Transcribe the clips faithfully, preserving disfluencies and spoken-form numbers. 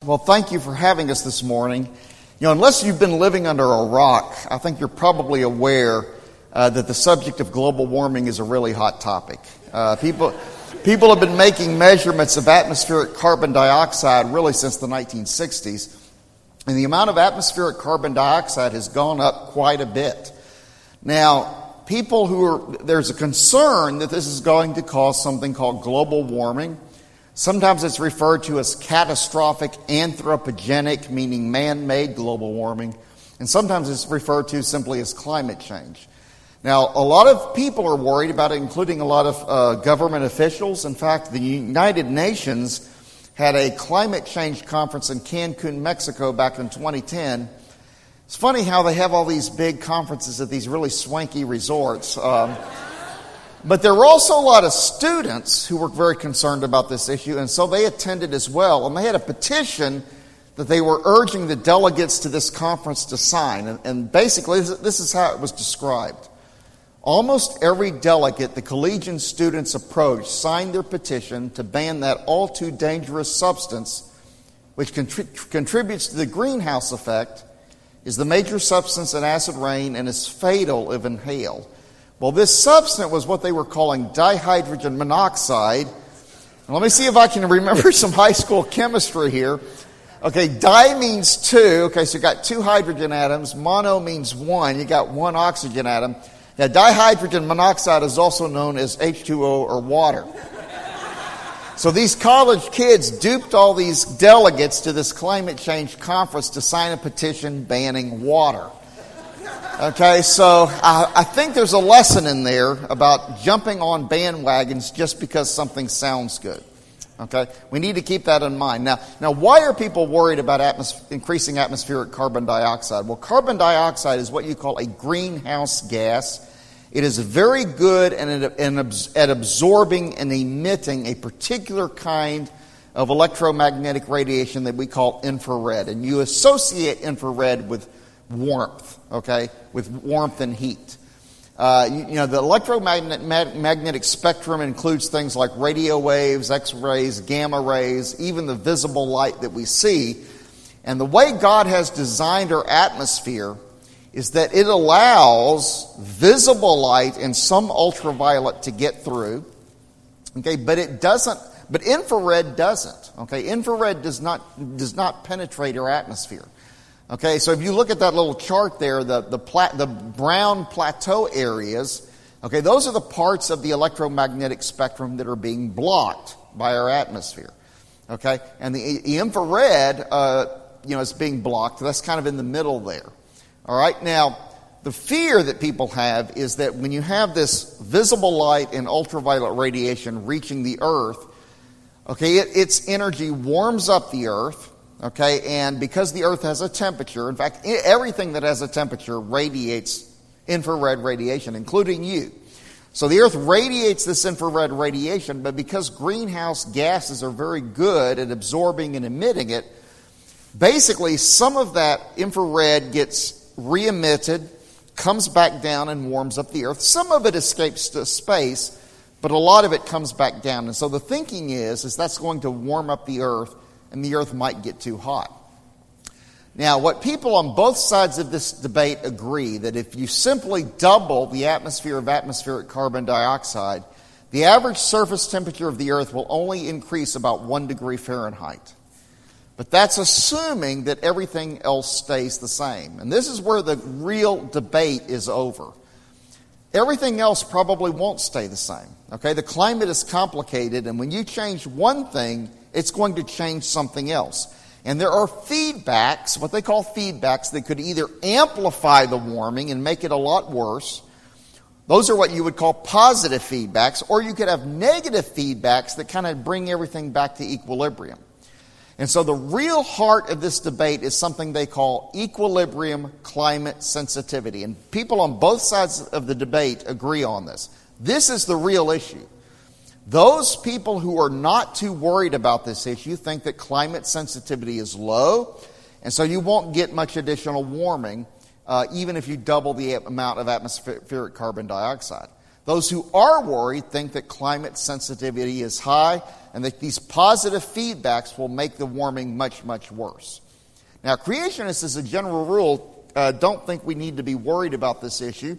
Well, thank you for having us this morning. You know, unless you've been living under a rock, I think you're probably aware uh, that the subject of global warming is a really hot topic. Uh, people, people have been making measurements of atmospheric carbon dioxide really since the nineteen sixties, and the amount of atmospheric carbon dioxide has gone up quite a bit. Now, people who are, there's a concern that this is going to cause something called global warming. Sometimes it's referred to as catastrophic anthropogenic, meaning man-made global warming. And sometimes it's referred to simply as climate change. Now, a lot of people are worried about it, including a lot of uh, government officials. In fact, the United Nations had a climate change conference in Cancun, Mexico back in twenty ten. It's funny how they have all these big conferences at these really swanky resorts. Um, But there were also a lot of students who were very concerned about this issue, and so they attended as well. And they had a petition that they were urging the delegates to this conference to sign. And, and basically, this is how it was described. Almost every delegate the collegiate students approached signed their petition to ban that all-too-dangerous substance, which contri- contributes to the greenhouse effect, is the major substance in acid rain and is fatal if inhaled. Well, this substance was what they were calling dihydrogen monoxide. And let me see if I can remember some high school chemistry here. Okay, di means two. Okay, so you got two hydrogen atoms. Mono means one. You got one oxygen atom. Now, dihydrogen monoxide is also known as H two O or water. So these college kids duped all these delegates to this climate change conference to sign a petition banning water. Okay, so I, I think there's a lesson in there about jumping on bandwagons just because something sounds good. Okay, we need to keep that in mind. Now, now, why are people worried about atmos- increasing atmospheric carbon dioxide? Well, carbon dioxide is what you call a greenhouse gas. It is very good at, at absorbing and emitting a particular kind of electromagnetic radiation that we call infrared. And you associate infrared with warmth, okay, with warmth and heat. Uh, you, you know, the electromagnetic spectrum includes things like radio waves, X-rays, gamma rays, even the visible light that we see. And the way God has designed our atmosphere is that it allows visible light and some ultraviolet to get through, okay, but it doesn't, but infrared doesn't, okay, infrared does not, does not penetrate our atmosphere. Okay, so if you look at that little chart there, the the, pla- the brown plateau areas, okay, those are the parts of the electromagnetic spectrum that are being blocked by our atmosphere. Okay, and the, the infrared, uh, you know, is being blocked. That's kind of in the middle there. All right, now the fear that people have is that when you have this visible light and ultraviolet radiation reaching the Earth, okay, it, its energy warms up the Earth. Okay, and because the Earth has a temperature, in fact, everything that has a temperature radiates infrared radiation, including you. So the Earth radiates this infrared radiation, but because greenhouse gases are very good at absorbing and emitting it, basically some of that infrared gets re-emitted, comes back down and warms up the Earth. Some of it escapes to space, but a lot of it comes back down. And so the thinking is, is that's going to warm up the Earth, and the Earth might get too hot. Now, what people on both sides of this debate agree, that if you simply double the atmosphere of atmospheric carbon dioxide, the average surface temperature of the Earth will only increase about one degree Fahrenheit. But that's assuming that everything else stays the same. And this is where the real debate is over. Everything else probably won't stay the same. Okay, the climate is complicated, and when you change one thing, it's going to change something else. And there are feedbacks, what they call feedbacks, that could either amplify the warming and make it a lot worse. Those are what you would call positive feedbacks, or you could have negative feedbacks that kind of bring everything back to equilibrium. And so the real heart of this debate is something they call equilibrium climate sensitivity. And people on both sides of the debate agree on this. This is the real issue. Those people who are not too worried about this issue think that climate sensitivity is low, and so you won't get much additional warming, uh, even if you double the amount of atmospheric carbon dioxide. Those who are worried think that climate sensitivity is high and that these positive feedbacks will make the warming much, much worse. Now, creationists, as a general rule, uh, don't think we need to be worried about this issue.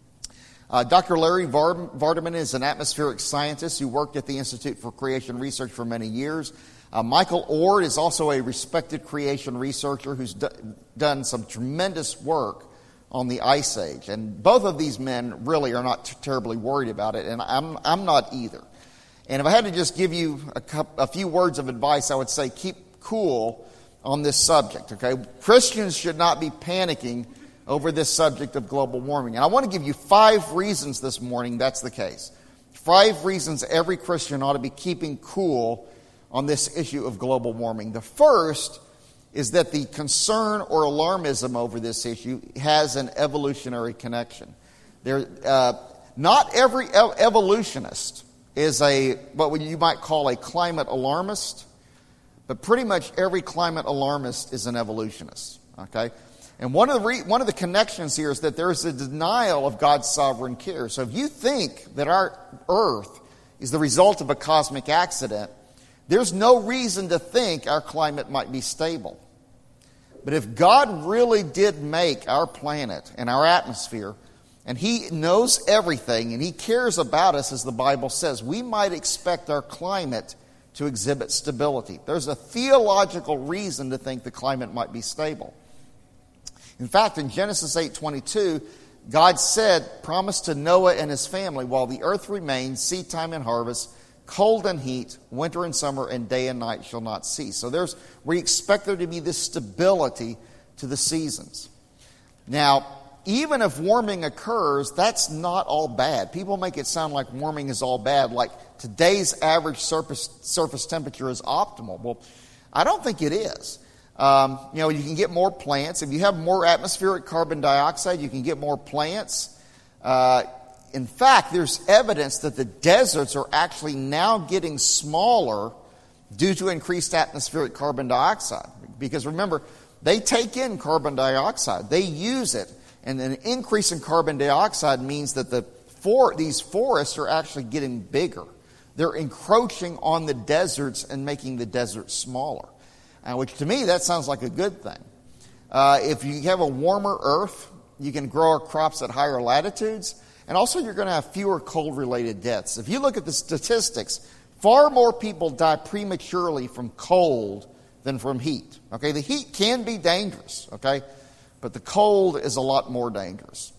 Uh, Doctor Larry Vardaman is an atmospheric scientist who worked at the Institute for Creation Research for many years. Uh, Michael Ord is also a respected creation researcher who's d- done some tremendous work on the Ice Age. And both of these men really are not t- terribly worried about it, and I'm, I'm not either. And if I had to just give you a, couple, a few words of advice, I would say keep cool on this subject, okay? Christians should not be panicking over this subject of global warming. And I want to give you five reasons this morning that's the case. Five reasons every Christian ought to be keeping cool on this issue of global warming. The first is that the concern or alarmism over this issue has an evolutionary connection. There, uh, not every ev- evolutionist is a what you might call a climate alarmist, but pretty much every climate alarmist is an evolutionist, okay? And one of the re- one of the connections here is that there is a denial of God's sovereign care. So if you think that our earth is the result of a cosmic accident, there's no reason to think our climate might be stable. But if God really did make our planet and our atmosphere, and He knows everything, and He cares about us, as the Bible says, we might expect our climate to exhibit stability. There's a theological reason to think the climate might be stable. In fact, in Genesis eight twenty-two, God said, promised to Noah and his family, while the earth remains, seed time and harvest, cold and heat, winter and summer, and day and night shall not cease. So there's we expect there to be this stability to the seasons. Now, even if warming occurs, that's not all bad. People make it sound like warming is all bad, like today's average surface surface temperature is optimal. Well, I don't think it is. Um, you know, you can get more plants. If you have more atmospheric carbon dioxide, you can get more plants. Uh, in fact, there's evidence that the deserts are actually now getting smaller due to increased atmospheric carbon dioxide. Because remember, they take in carbon dioxide. They use it. And an increase in carbon dioxide means that the for, these forests are actually getting bigger. They're encroaching on the deserts and making the deserts smaller. Uh, which to me, that sounds like a good thing. Uh, if you have a warmer earth, you can grow crops at higher latitudes. And also you're going to have fewer cold-related deaths. If you look at the statistics, far more people die prematurely from cold than from heat. Okay, the heat can be dangerous, okay? But the cold is a lot more dangerous.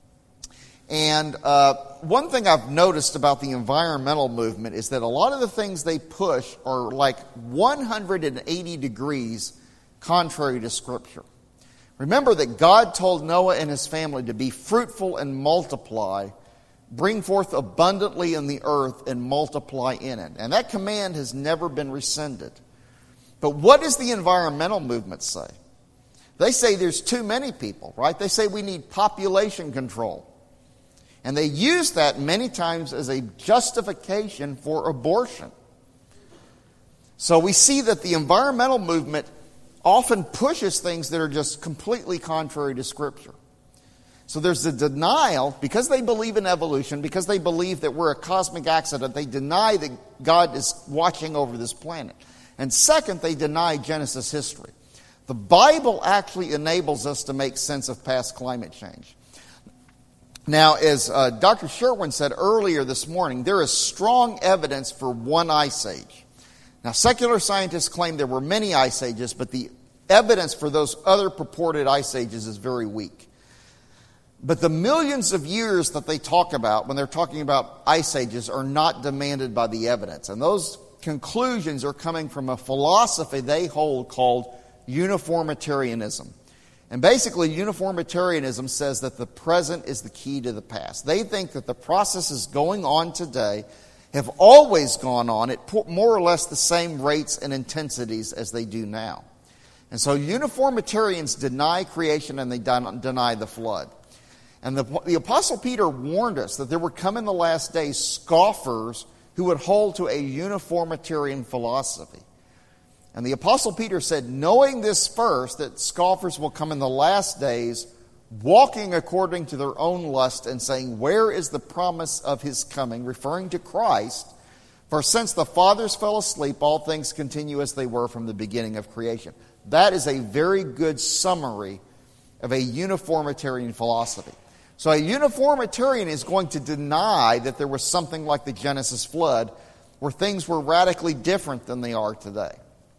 And uh, one thing I've noticed about the environmental movement is that a lot of the things they push are like one hundred eighty degrees contrary to Scripture. Remember that God told Noah and his family to be fruitful and multiply, bring forth abundantly in the earth and multiply in it. And that command has never been rescinded. But what does the environmental movement say? They say there's too many people, right? They say we need population control. And they use that many times as a justification for abortion. So we see that the environmental movement often pushes things that are just completely contrary to Scripture. So there's a denial, because they believe in evolution, because they believe that we're a cosmic accident, they deny that God is watching over this planet. And second, they deny Genesis history. The Bible actually enables us to make sense of past climate change. Now, as uh, Doctor Sherwin said earlier this morning, there is strong evidence for one ice age. Now, secular scientists claim there were many ice ages, but the evidence for those other purported ice ages is very weak. But the millions of years that they talk about when they're talking about ice ages are not demanded by the evidence. And those conclusions are coming from a philosophy they hold called uniformitarianism. And basically, uniformitarianism says that the present is the key to the past. They think that the processes going on today have always gone on at more or less the same rates and intensities as they do now. And so uniformitarians deny creation and they deny the flood. And the, the Apostle Peter warned us that there would come in the last days scoffers who would hold to a uniformitarian philosophy. And the Apostle Peter said, knowing this first, that scoffers will come in the last days, walking according to their own lust and saying, where is the promise of his coming? Referring to Christ. For since the fathers fell asleep, all things continue as they were from the beginning of creation. That is a very good summary of a uniformitarian philosophy. So a uniformitarian is going to deny that there was something like the Genesis flood where things were radically different than they are today.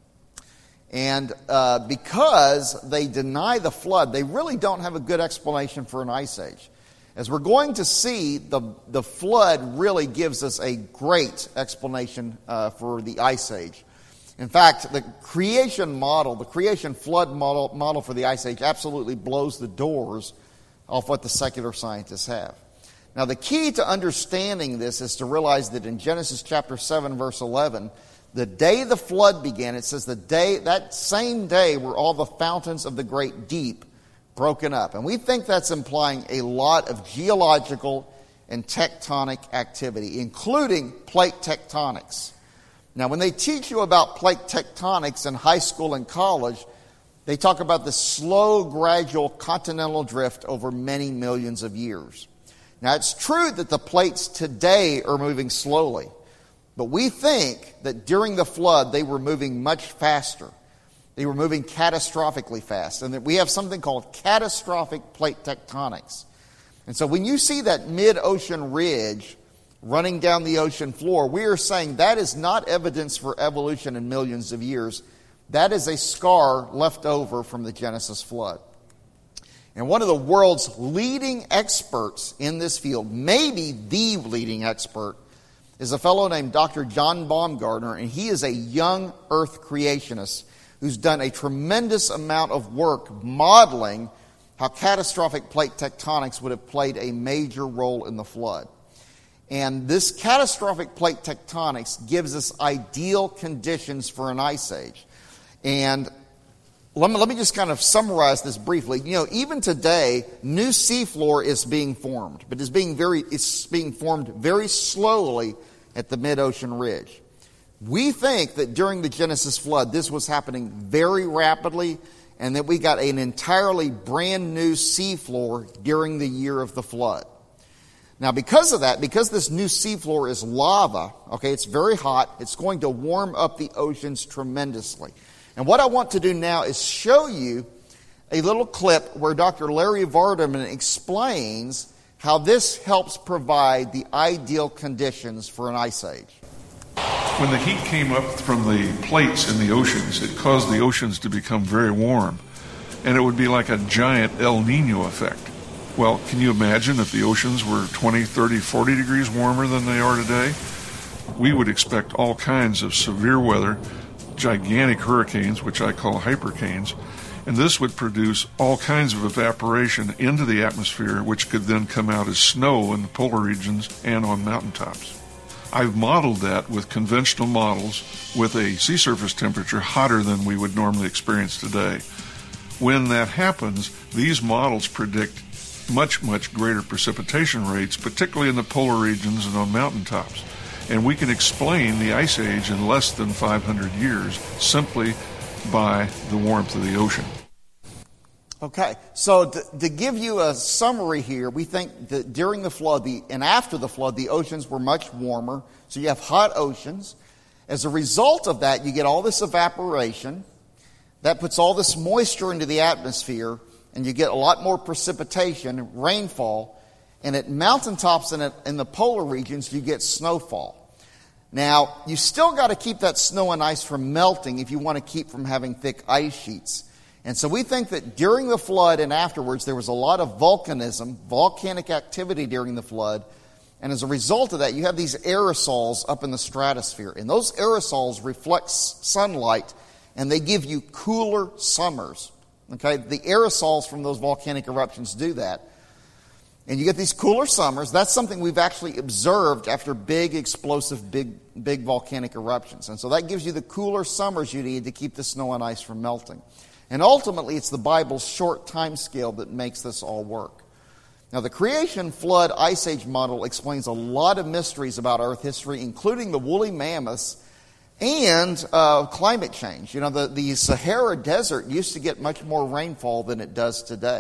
And uh, because they deny the flood, they really don't have a good explanation for an ice age. As we're going to see, the, the flood really gives us a great explanation uh, for the ice age. In fact, the creation model, the creation flood model, model for the ice age absolutely blows the doors off what the secular scientists have. Now, the key to understanding this is to realize that in Genesis chapter seven, verse eleven, the day the flood began, it says the day, that same day were all the fountains of the great deep broken up. And we think that's implying a lot of geological and tectonic activity, including plate tectonics. Now, when they teach you about plate tectonics in high school and college, they talk about the slow, gradual continental drift over many millions of years. Now, it's true that the plates today are moving slowly, but we think that during the flood they were moving much faster. They were moving catastrophically fast, and that we have something called catastrophic plate tectonics. And so when you see that mid-ocean ridge running down the ocean floor, we are saying that is not evidence for evolution in millions of years. That is a scar left over from the Genesis flood. And one of the world's leading experts in this field, maybe the leading expert, is a fellow named Doctor John Baumgartner, and he is a young earth creationist who's done a tremendous amount of work modeling how catastrophic plate tectonics would have played a major role in the flood. And this catastrophic plate tectonics gives us ideal conditions for an ice age. And let me, let me just kind of summarize this briefly. You know, even today, new seafloor is being formed, but it's being very it's being formed very slowly at the mid-ocean ridge. We think that during the Genesis flood, this was happening very rapidly, and that we got an entirely brand new seafloor during the year of the flood. Now, because of that, because this new seafloor is lava, okay, it's very hot, it's going to warm up the oceans tremendously. And what I want to do now is show you a little clip where Doctor Larry Vardaman explains how this helps provide the ideal conditions for an ice age. When the heat came up from the plates in the oceans, it caused the oceans to become very warm. And it would be like a giant El Nino effect. Well, can you imagine if the oceans were twenty, thirty, forty degrees warmer than they are today? We would expect all kinds of severe weather, gigantic hurricanes, which I call hypercanes, and this would produce all kinds of evaporation into the atmosphere, which could then come out as snow in the polar regions and on mountaintops. I've modeled that with conventional models with a sea surface temperature hotter than we would normally experience today. When that happens, these models predict much, much greater precipitation rates, particularly in the polar regions and on mountaintops. And we can explain the ice age in less than five hundred years simply by the warmth of the ocean. Okay, so to, to give you a summary here, we think that during the flood the, and after the flood, the oceans were much warmer. So you have hot oceans. As a result of that, you get all this evaporation. That puts all this moisture into the atmosphere, and you get a lot more precipitation, rainfall. And at mountaintops and at, in the polar regions, you get snowfall. Now, you still got to keep that snow and ice from melting if you want to keep from having thick ice sheets. And so we think that during the flood and afterwards, there was a lot of volcanism, volcanic activity during the flood. And as a result of that, you have these aerosols up in the stratosphere. And those aerosols reflect sunlight, and they give you cooler summers. Okay, the aerosols from those volcanic eruptions do that. And you get these cooler summers. That's something we've actually observed after big, explosive, big, big volcanic eruptions. And so that gives you the cooler summers you need to keep the snow and ice from melting. And ultimately, it's the Bible's short time scale that makes this all work. Now, the creation flood ice age model explains a lot of mysteries about Earth history, including the woolly mammoths and uh, climate change. You know, the, the Sahara Desert used to get much more rainfall than it does today.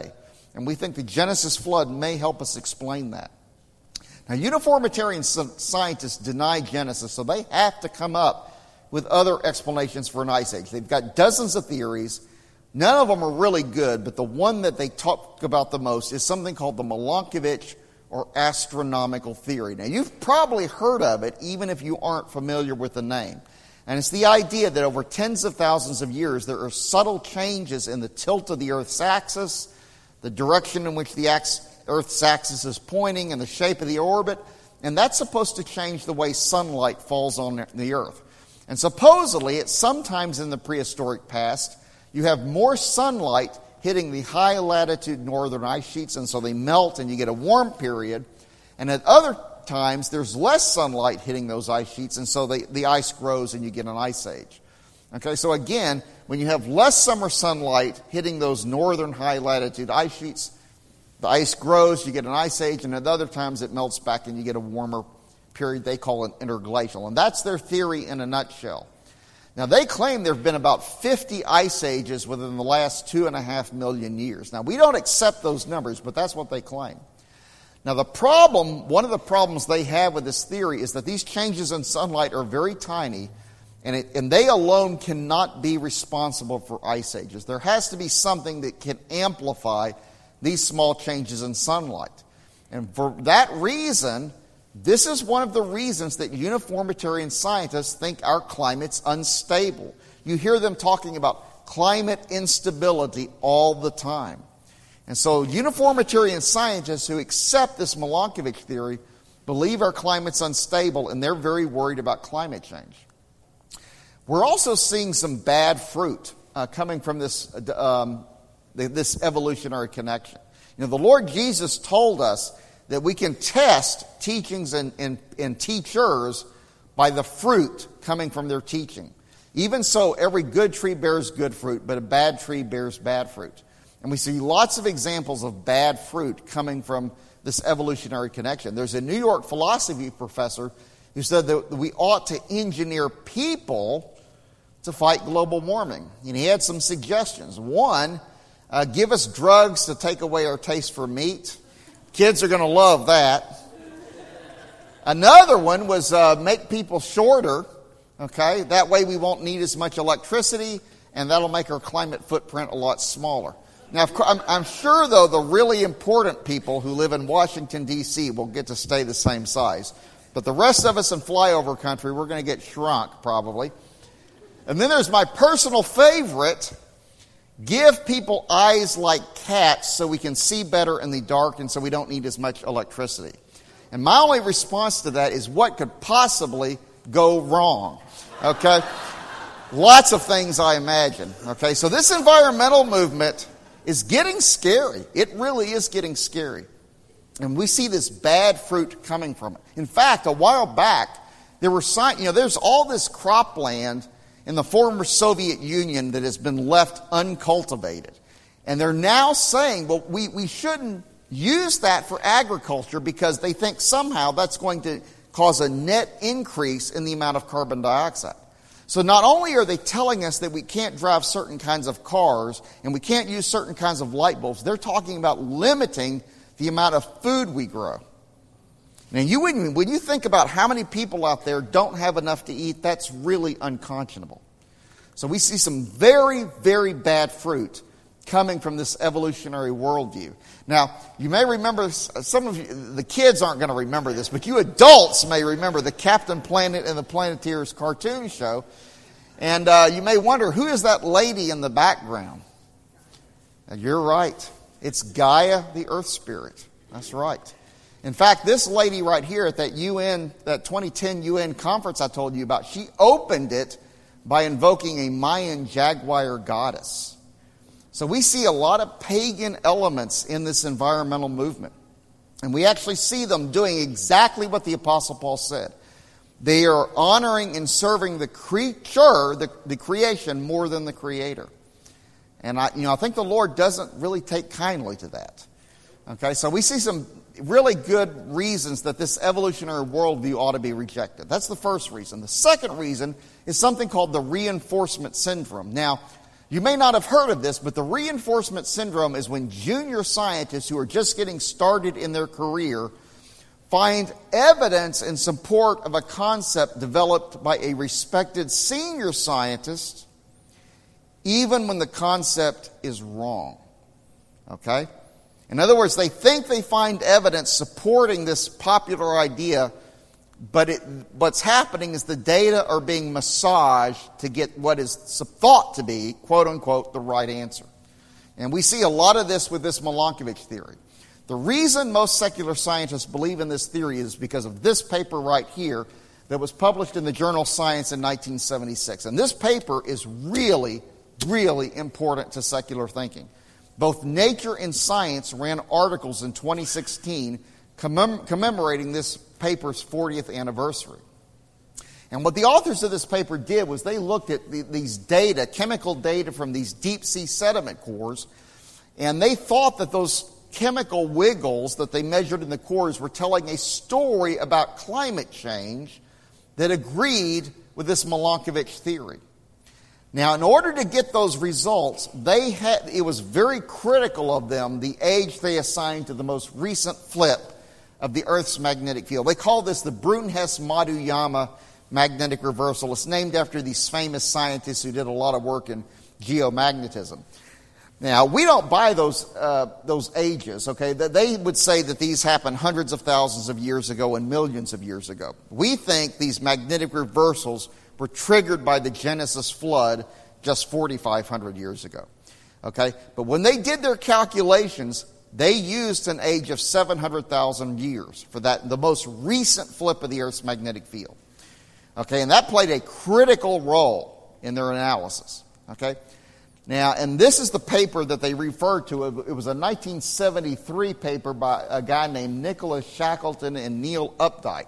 And we think the Genesis flood may help us explain that. Now, uniformitarian scientists deny Genesis, so they have to come up with other explanations for an ice age. They've got dozens of theories. None of them are really good, but the one that they talk about the most is something called the Milankovitch or astronomical theory. Now, you've probably heard of it, even if you aren't familiar with the name. And it's the idea that over tens of thousands of years, there are subtle changes in the tilt of the Earth's axis, the direction in which the Earth's axis is pointing, and the shape of the orbit, and that's supposed to change the way sunlight falls on the Earth. And supposedly, at sometimes in the prehistoric past, you have more sunlight hitting the high latitude northern ice sheets, and so they melt and you get a warm period. And at other times, there's less sunlight hitting those ice sheets, and so they, the ice grows and you get an ice age. Okay, so again, when you have less summer sunlight hitting those northern high latitude ice sheets, the ice grows, you get an ice age, and at other times it melts back and you get a warmer period they call an interglacial. And that's their theory in a nutshell. Now, they claim there have been about fifty ice ages within the last two and a half million years. Now, we don't accept those numbers, but that's what they claim. Now, the problem, one of the problems they have with this theory is that these changes in sunlight are very tiny, and, it, and they alone cannot be responsible for ice ages. There has to be something that can amplify these small changes in sunlight. And for that reason, this is one of the reasons that uniformitarian scientists think our climate's unstable. You hear them talking about climate instability all the time. And so uniformitarian scientists who accept this Milankovitch theory believe our climate's unstable, and they're very worried about climate change. We're also seeing some bad fruit uh, coming from this, um, this evolutionary connection. You know, the Lord Jesus told us that we can test teachings and, and, and teachers by the fruit coming from their teaching. Even so, every good tree bears good fruit, but a bad tree bears bad fruit. And we see lots of examples of bad fruit coming from this evolutionary connection. There's a New York philosophy professor who said that we ought to engineer people to fight global warming. And he had some suggestions. One, uh, give us drugs to take away our taste for meat. Kids are going to love that. Another one was uh, make people shorter, okay? That way we won't need as much electricity, and that'll make our climate footprint a lot smaller. Now, I'm, I'm sure, though, the really important people who live in Washington, D C will get to stay the same size. But the rest of us in flyover country, we're going to get shrunk, probably. And then there's my personal favorite. Give people eyes like cats so we can see better in the dark and so we don't need as much electricity. And my only response to that is what could possibly go wrong? Okay? Lots of things I imagine. Okay? So this environmental movement is getting scary. It really is getting scary. And we see this bad fruit coming from it. In fact, a while back, there were signs, you know, there's all this cropland in the former Soviet Union that has been left uncultivated. And they're now saying, well, we, we shouldn't use that for agriculture because they think somehow that's going to cause a net increase in the amount of carbon dioxide. So not only are they telling us that we can't drive certain kinds of cars and we can't use certain kinds of light bulbs, they're talking about limiting the amount of food we grow. Now, you wouldn't, when you think about how many people out there don't have enough to eat, that's really unconscionable. So we see some very, very bad fruit coming from this evolutionary worldview. Now, you may remember, some of you, the kids aren't going to remember this, but you adults may remember the Captain Planet and the Planeteers cartoon show. And uh, you may wonder, who is that lady in the background? Now, you're right. It's Gaia, the Earth Spirit. That's right. In fact, this lady right here at that U N, that twenty ten U N conference I told you about, she opened it by invoking a Mayan jaguar goddess. So we see a lot of pagan elements in this environmental movement. And we actually see them doing exactly what the Apostle Paul said. They are honoring and serving the creature, the, the creation, more than the Creator. And I, you know, I think the Lord doesn't really take kindly to that. Okay, so we see some really good reasons that this evolutionary worldview ought to be rejected. That's the first reason. The second reason is something called the reinforcement syndrome. Now, You may not have heard of this, but the reinforcement syndrome is when junior scientists who are just getting started in their career find evidence in support of a concept developed by a respected senior scientist, even when the concept is wrong. Okay? In other words, they think they find evidence supporting this popular idea, but it, what's happening is the data are being massaged to get what is thought to be, quote unquote, the right answer. And we see a lot of this with this Milankovitch theory. The reason most secular scientists believe in this theory is because of this paper right here that was published in the journal Science in nineteen seventy-six. And this paper is really, really important to secular thinking. Both Nature and Science ran articles in twenty sixteen commem- commemorating this paper's fortieth anniversary. And what the authors of this paper did was they looked at the, these data, chemical data from these deep sea sediment cores, and they thought that those chemical wiggles that they measured in the cores were telling a story about climate change that agreed with this Milankovitch theory. Now, in order to get those results, they had, it was very critical of them the age they assigned to the most recent flip of the Earth's magnetic field. They call this the Brun-Hess-Maduyama magnetic reversal. It's named after these famous scientists who did a lot of work in geomagnetism. Now, we don't buy those uh, those ages, okay? They would say that these happened hundreds of thousands of years ago and millions of years ago. We think these magnetic reversals were triggered by the Genesis flood just forty-five hundred years ago. Okay? But when they did their calculations, they used an age of seven hundred thousand years for that, the most recent flip of the Earth's magnetic field. Okay? And that played a critical role in their analysis. Okay? Now, and this is the paper that they referred to. It was a nineteen seventy-three paper by a guy named Nicholas Shackleton and Neil Updike.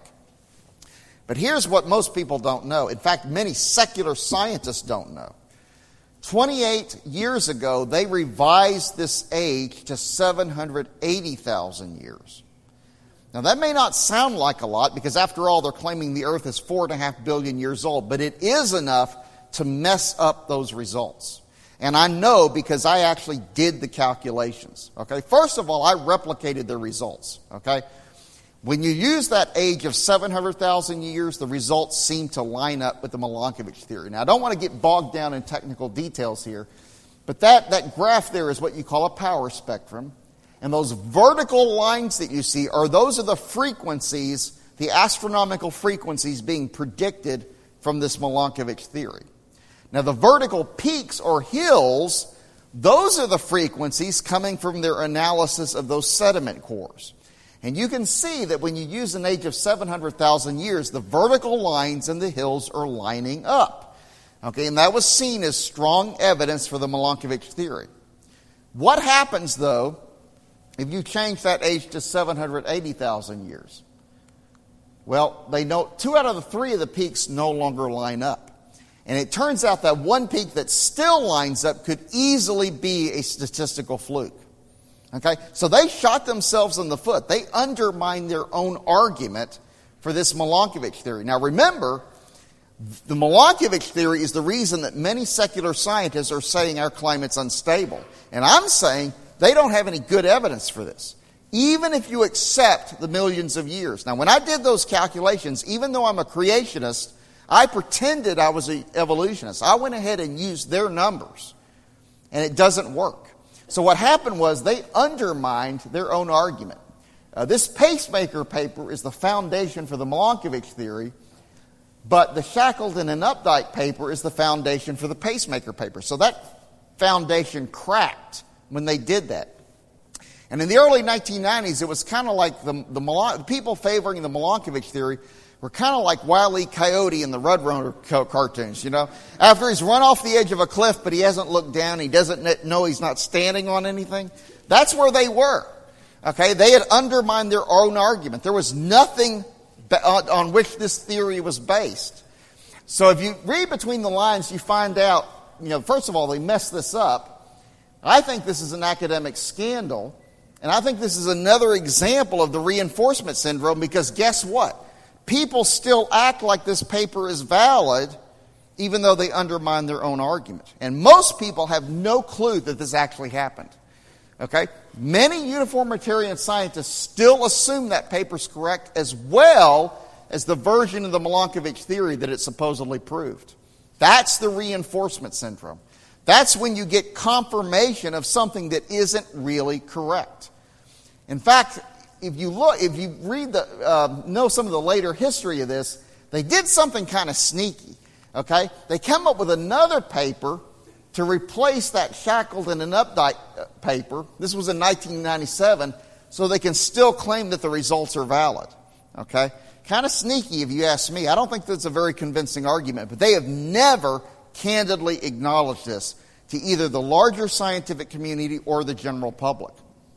But here's what most people don't know. In fact, many secular scientists don't know. twenty-eight years ago, they revised this age to seven hundred eighty thousand years. Now, that may not sound like a lot because, after all, they're claiming the Earth is four and a half billion years old, but it is enough to mess up those results. And I know because I actually did the calculations. Okay, first of all, I replicated the results. Okay, when you use that age of seven hundred thousand years, the results seem to line up with the Milankovitch theory. Now, I don't want to get bogged down in technical details here, but that, that graph there is what you call a power spectrum. And those vertical lines that you see are those are the frequencies, the astronomical frequencies being predicted from this Milankovitch theory. Now, the vertical peaks or hills, those are the frequencies coming from their analysis of those sediment cores. And you can see that when you use an age of seven hundred thousand years, the vertical lines and the hills are lining up. Okay, and that was seen as strong evidence for the Milankovitch theory. What happens, though, if you change that age to seven hundred eighty thousand years? Well, they know two out of the three of the peaks no longer line up. And it turns out that one peak that still lines up could easily be a statistical fluke. Okay? So they shot themselves in the foot. They undermined their own argument for this Milankovitch theory. Now remember, the Milankovitch theory is the reason that many secular scientists are saying our climate's unstable. And I'm saying they don't have any good evidence for this, even if you accept the millions of years. Now, when I did those calculations, even though I'm a creationist, I pretended I was an evolutionist. I went ahead and used their numbers, and it doesn't work. So what happened was they undermined their own argument. Uh, this pacemaker paper is the foundation for the Milankovitch theory, but the Shackleton and Updike paper is the foundation for the pacemaker paper. So that foundation cracked when they did that. And in the early nineteen nineties, it was kind of like the, the Milan- people favoring the Milankovitch theory were kind of like Wile E. Coyote in the Roadrunner co- cartoons, you know. After he's run off the edge of a cliff, but he hasn't looked down, he doesn't know he's not standing on anything. That's where they were. Okay, they had undermined their own argument. There was nothing on, on which this theory was based. So if you read between the lines, you find out, you know, first of all, they messed this up. I think this is an academic scandal, and I think this is another example of the reinforcement syndrome, because guess what? People still act like this paper is valid, even though they undermine their own argument. And most people have no clue that this actually happened. Okay? Many uniformitarian scientists still assume that paper's correct, as well as the version of the Milankovitch theory that it supposedly proved. That's the reinforcement syndrome. That's when you get confirmation of something that isn't really correct. In fact, if you look, if you read the, uh, know some of the later history of this, they did something kind of sneaky. Okay, they came up with another paper to replace that Shackleton and Updike paper. This was in nineteen ninety-seven, so they can still claim that the results are valid. Okay, kind of sneaky if you ask me. I don't think that's a very convincing argument, but they have never candidly acknowledged this to either the larger scientific community or the general public.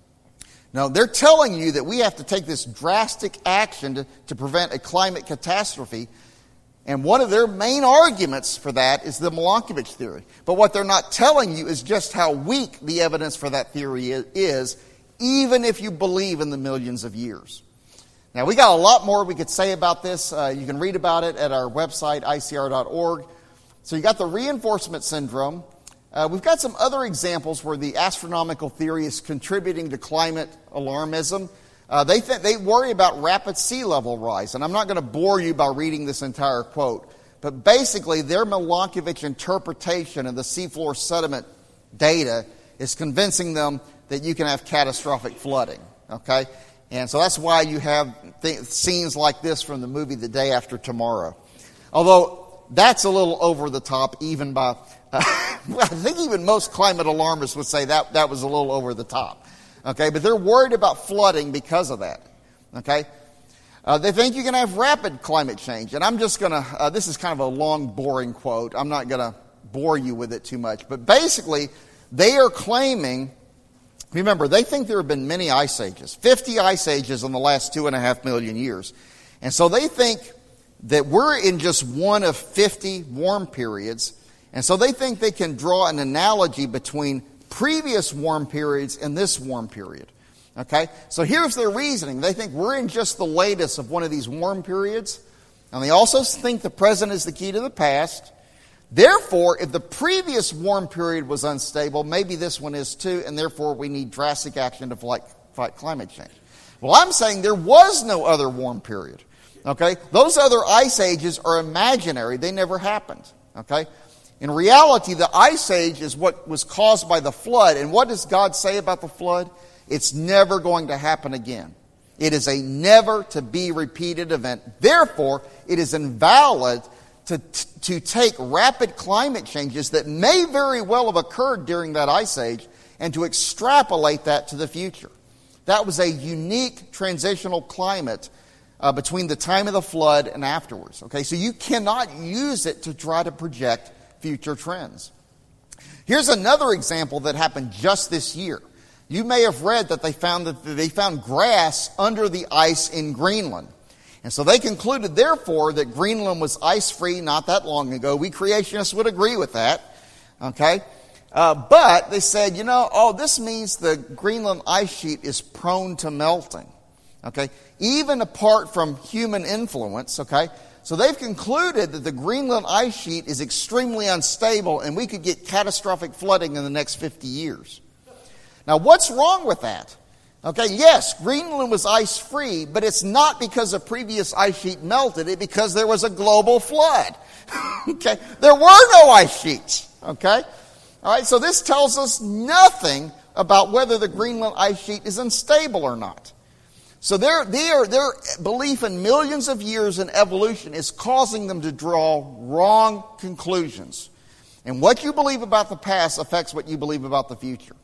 Now, they're telling you that we have to take this drastic action to, to prevent a climate catastrophe. And one of their main arguments for that is the Milankovitch theory. But what they're not telling you is just how weak the evidence for that theory is, even if you believe in the millions of years. Now, we got a lot more we could say about this. Uh, you can read about it at our website, I C R dot org. So you got the reinforcement syndrome. Uh, we've got some other examples where the astronomical theory is contributing to climate alarmism. Uh, they th- they worry about rapid sea level rise, and I'm not going to bore you by reading this entire quote, but basically their Milankovitch interpretation of the seafloor sediment data is convincing them that you can have catastrophic flooding, okay? And so that's why you have th- scenes like this from the movie The Day After Tomorrow. Although that's a little over the top, even by, uh, I think even most climate alarmists would say that that was a little over the top. Okay, but they're worried about flooding because of that. Okay, uh, they think you can have rapid climate change, and I'm just going to. Uh, this is kind of a long, boring quote. I'm not going to bore you with it too much, but basically, they are claiming. Remember, they think there have been many ice ages, fifty ice ages in the last two and a half million years, and so they think that we're in just one of fifty warm periods, and so they think they can draw an analogy between previous warm periods and this warm period. Okay? So here's their reasoning. They think we're in just the latest of one of these warm periods. And they also think the present is the key to the past. Therefore, if the previous warm period was unstable, maybe this one is too, and therefore we need drastic action to fight, fight climate change. Well, I'm saying there was no other warm period. Okay? Those other ice ages are imaginary. They never happened. Okay? In reality, the ice age is what was caused by the flood. And what does God say about the flood? It's never going to happen again. It is a never-to-be-repeated event. Therefore, it is invalid to, to take rapid climate changes that may very well have occurred during that ice age and to extrapolate that to the future. That was a unique transitional climate uh, between the time of the flood and afterwards. Okay, so you cannot use it to try to project future trends. Here's another example that happened just this year. You may have read that they found that they found grass under the ice in Greenland. And so they concluded, therefore, that Greenland was ice-free not that long ago. We creationists would agree with that. Okay? Uh, but they said, you know, oh, this means the Greenland ice sheet is prone to melting. Okay? Even apart from human influence, okay? So they've concluded that the Greenland ice sheet is extremely unstable and we could get catastrophic flooding in the next fifty years. Now, what's wrong with that? Okay, yes, Greenland was ice-free, but it's not because a previous ice sheet melted. It's because there was a global flood. Okay, there were no ice sheets. Okay, all right, so this tells us nothing about whether the Greenland ice sheet is unstable or not. So their, their, their belief in millions of years in evolution is causing them to draw wrong conclusions. And what you believe about the past affects what you believe about the future.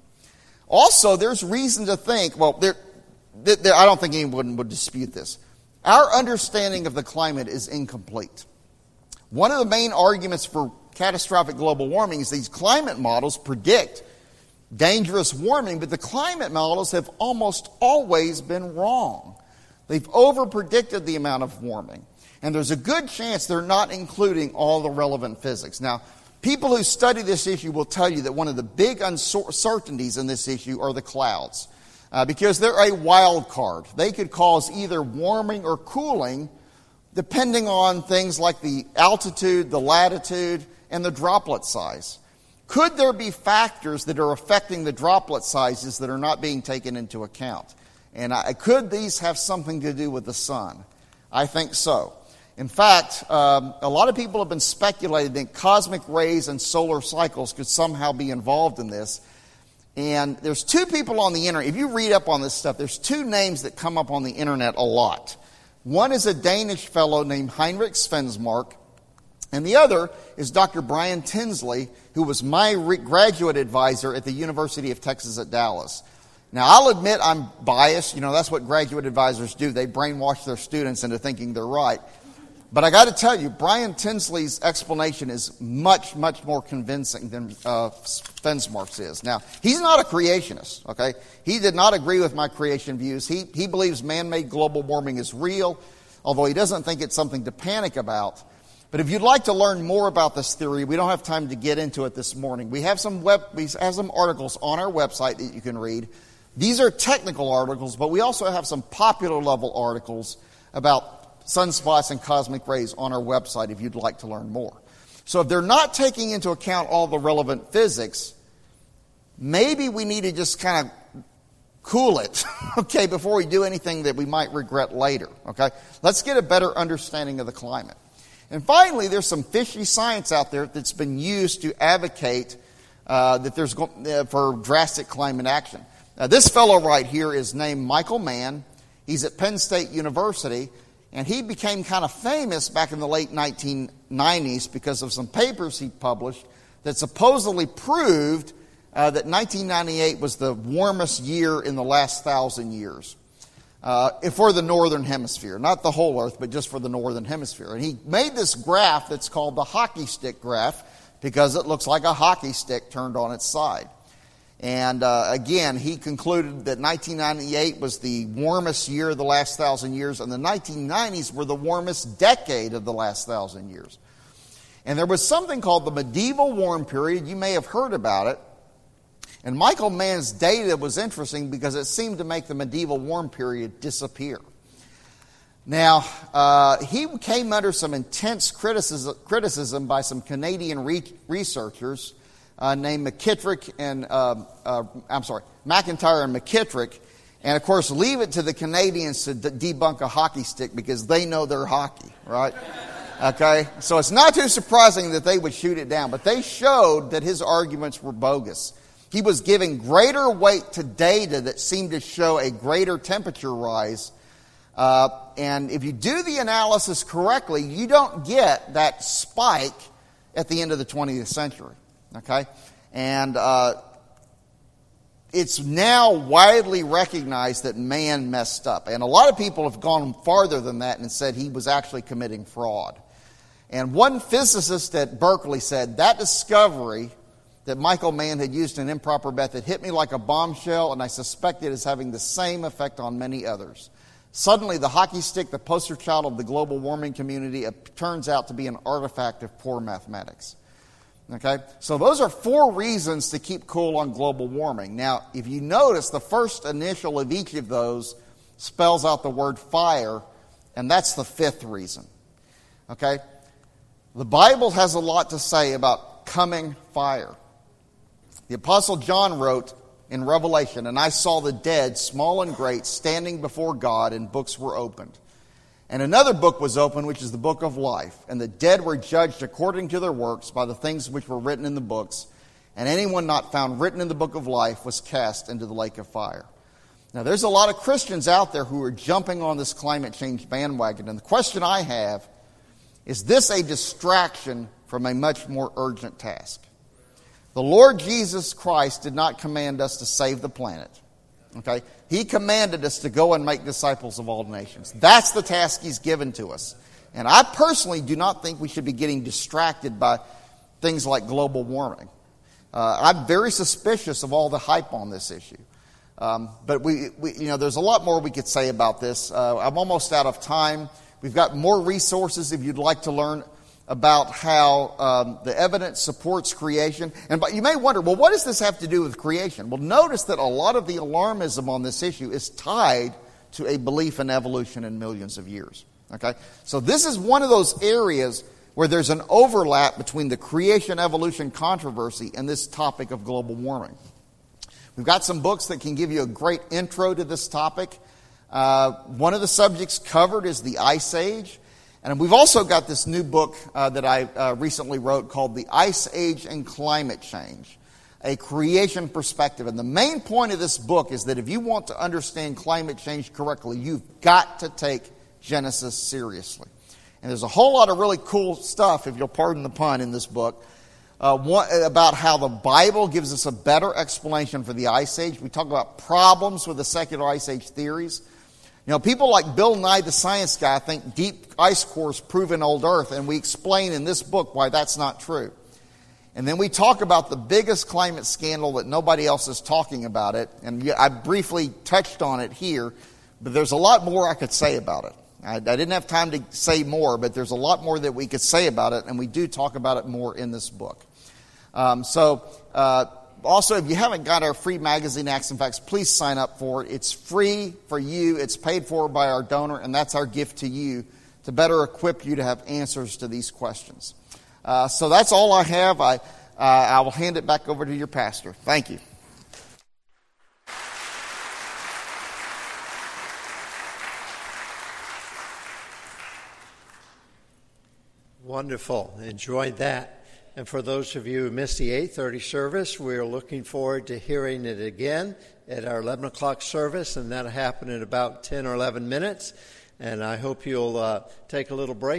Also, there's reason to think, well, there, there, I don't think anyone would dispute this. Our understanding of the climate is incomplete. One of the main arguments for catastrophic global warming is these climate models predict dangerous warming, but the climate models have almost always been wrong. They've over-predicted the amount of warming. And there's a good chance they're not including all the relevant physics. Now, people who study this issue will tell you that one of the big uncertainties in this issue are the clouds. Uh, because they're a wild card. They could cause either warming or cooling depending on things like the altitude, the latitude, and the droplet size. Could there be factors that are affecting the droplet sizes that are not being taken into account? And I, could these have something to do with the sun? I think so. In fact, um, a lot of people have been speculating that cosmic rays and solar cycles could somehow be involved in this. And there's two people on the internet. If you read up on this stuff, there's two names that come up on the internet a lot. One is a Danish fellow named Heinrich Svensmark, and the other is Doctor Brian Tinsley, who was my re- graduate advisor at the University of Texas at Dallas. Now, I'll admit I'm biased. You know, that's what graduate advisors do. They brainwash their students into thinking they're right. But I got to tell you, Brian Tinsley's explanation is much, much more convincing than uh, Svensmark's is. Now, he's not a creationist, okay? He did not agree with my creation views. He, he believes man-made global warming is real, although he doesn't think it's something to panic about. But if you'd like to learn more about this theory, we don't have time to get into it this morning. We have some web, we have some articles on our website that you can read. These are technical articles, but we also have some popular level articles about sunspots and cosmic rays on our website if you'd like to learn more. So if they're not taking into account all the relevant physics, maybe we need to just kind of cool it, okay, before we do anything that we might regret later, okay? Let's get a better understanding of the climate. And finally, there's some fishy science out there that's been used to advocate uh, that there's go- uh, for drastic climate action. Now, this fellow right here is named Michael Mann. He's at Penn State University, and he became kind of famous back in the late nineteen nineties because of some papers he published that supposedly proved uh, that nineteen ninety-eight was the warmest year in the last thousand years. Uh, for the northern hemisphere, not the whole Earth, but just for the northern hemisphere. And he made this graph that's called the hockey stick graph because it looks like a hockey stick turned on its side. And uh, again, he concluded that nineteen ninety-eight was the warmest year of the last thousand years, and the nineteen nineties were the warmest decade of the last thousand years. And there was something called the medieval warm period. You may have heard about it. And Michael Mann's data was interesting because it seemed to make the medieval warm period disappear. Now, uh, he came under some intense criticism, criticism by some Canadian re- researchers uh, named McKittrick and, uh, uh, I'm sorry, McIntyre and McKittrick. And, of course, leave it to the Canadians to de- debunk a hockey stick because they know their hockey, right? Okay? So it's not too surprising that they would shoot it down. But they showed that his arguments were bogus. He was giving greater weight to data that seemed to show a greater temperature rise. Uh, and if you do the analysis correctly, you don't get that spike at the end of the twentieth century. Okay? And uh, it's now widely recognized that man messed up. And a lot of people have gone farther than that and said he was actually committing fraud. And one physicist at Berkeley said that discovery that Michael Mann had used an improper method hit me like a bombshell, and I suspect it is having the same effect on many others. Suddenly, the hockey stick, the poster child of the global warming community, it turns out to be an artifact of poor mathematics. Okay? So those are four reasons to keep cool on global warming. Now, if you notice, the first initial of each of those spells out the word fire, and that's the fifth reason. Okay? The Bible has a lot to say about coming fire. The Apostle John wrote in Revelation, "And I saw the dead, small and great, standing before God, and books were opened. And another book was opened, which is the book of life. And the dead were judged according to their works by the things which were written in the books. And anyone not found written in the book of life was cast into the lake of fire." Now, there's a lot of Christians out there who are jumping on this climate change bandwagon. And the question I have, is this a distraction from a much more urgent task? The Lord Jesus Christ did not command us to save the planet. Okay? He commanded us to go and make disciples of all nations. That's the task He's given to us. And I personally do not think we should be getting distracted by things like global warming. Uh, I'm very suspicious of all the hype on this issue. Um, but we, we, you know, there's a lot more we could say about this. Uh, I'm almost out of time. We've got more resources if you'd like to learn about how um, the evidence supports creation. And but you may wonder, well, what does this have to do with creation? Well, notice that a lot of the alarmism on this issue is tied to a belief in evolution in millions of years. Okay? So this is one of those areas where there's an overlap between the creation-evolution controversy and this topic of global warming. We've got some books that can give you a great intro to this topic. Uh, one of the subjects covered is the Ice Age. And we've also got this new book uh, that I uh, recently wrote called The Ice Age and Climate Change, a creation perspective. And the main point of this book is that if you want to understand climate change correctly, you've got to take Genesis seriously. And there's a whole lot of really cool stuff, if you'll pardon the pun, in this book, uh, one, about how the Bible gives us a better explanation for the Ice Age. We talk about problems with the secular Ice Age theories. You know, people like Bill Nye the Science Guy think deep ice cores prove an old Earth, and we explain in this book why that's not true. And then we talk about the biggest climate scandal that nobody else is talking about it, and I briefly touched on it here, but there's a lot more I could say about it. I, I didn't have time to say more, but there's a lot more that we could say about it, and we do talk about it more in this book. Um, so, uh, also, if you haven't got our free magazine, Acts and Facts, please sign up for it. It's free for you. It's paid for by our donor, and that's our gift to you to better equip you to have answers to these questions. Uh, so that's all I have. I, uh, I will hand it back over to your pastor. Thank you. Wonderful. Enjoyed that. And for those of you who missed the eight thirty service, we're looking forward to hearing it again at our eleven o'clock service, and that'll happen in about ten or eleven minutes. And I hope you'll uh, take a little break.